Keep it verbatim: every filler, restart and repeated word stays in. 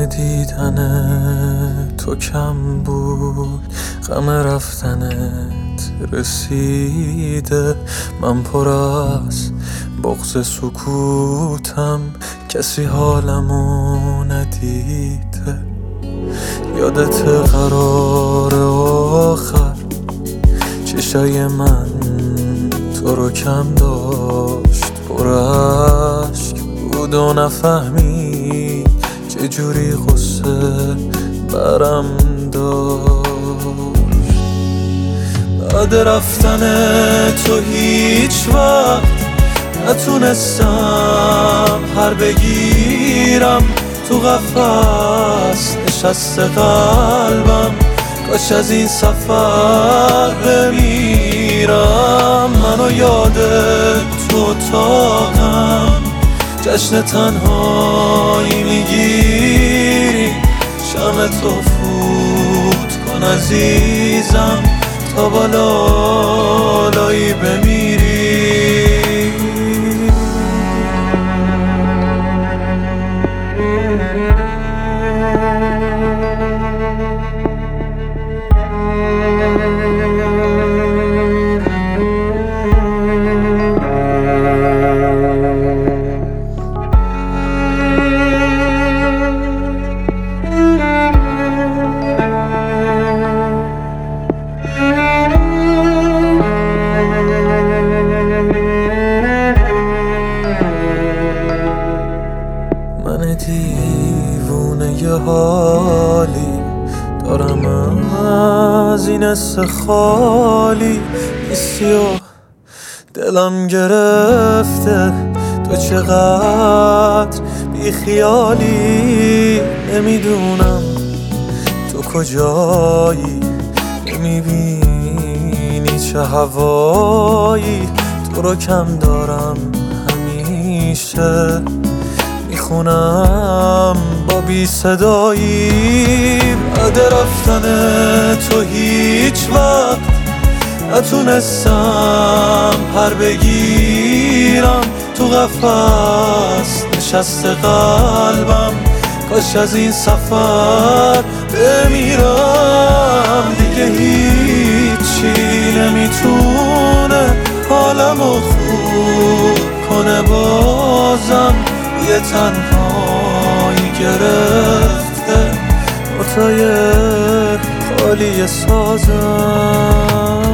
من دیدن تو کم بود، غم رفتنت رسیده. من پر از بغض سکوتم، کسی حالمو ندیده. یادت قرار آخر چشای من تو رو کم داشت، پر اشک بود و نفهمی چجوری غصه برم داشت. بعد رفتن تو هیچ وقت نتونستم پر بگیرم، تو قفس نشسته قلبم، کاش از این سفر بمیرم. منو یاد تو اتاقم جشن تنهایی میگیری، شمع تو فوت کن عزیزم تا بالایی بمیری. من دیوونه یه حالی دارم از این استخالی، نیستی و دلم گرفته. تو چقدر بی خیالی، نمیدونم تو کجایی، نمیبینی چه هوایی. تو رو کم دارم همیشه، میخونم با بی صدایی. بعد رفتن تو هیچ وقت نتونستم پر بگیرم، تو قفس نشسته قلبم، کاش از این سفر بمیرم. دیگه هیچی نمیتونه حالمو خوب کنه، بازم یه تنهایی گرفته، نوتای خالی سازم.